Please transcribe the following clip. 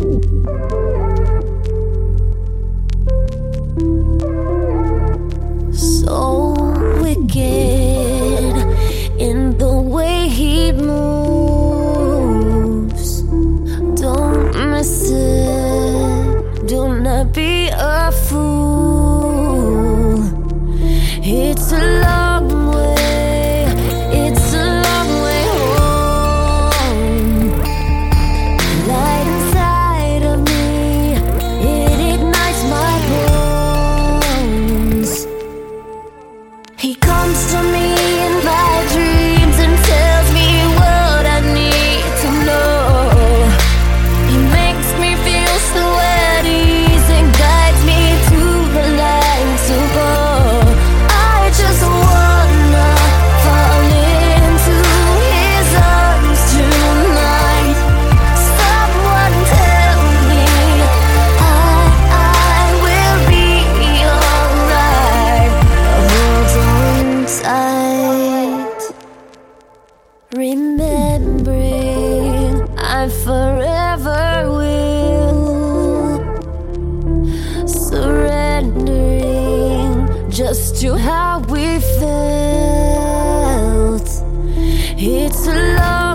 So wicked in the way he moves. Don't miss it, do not be a fool. It's a long way, it's a long way home. Light inside of me, it ignites my bones. He comes to me in my dreams and tells me what I need to know. He makes me feel so at ease and guides me to the line to go. I just wanna fall into his arms tonight. Someone tell me I will be alright. Hold on tight, remembering I forever will, surrendering just to how we felt. It's a long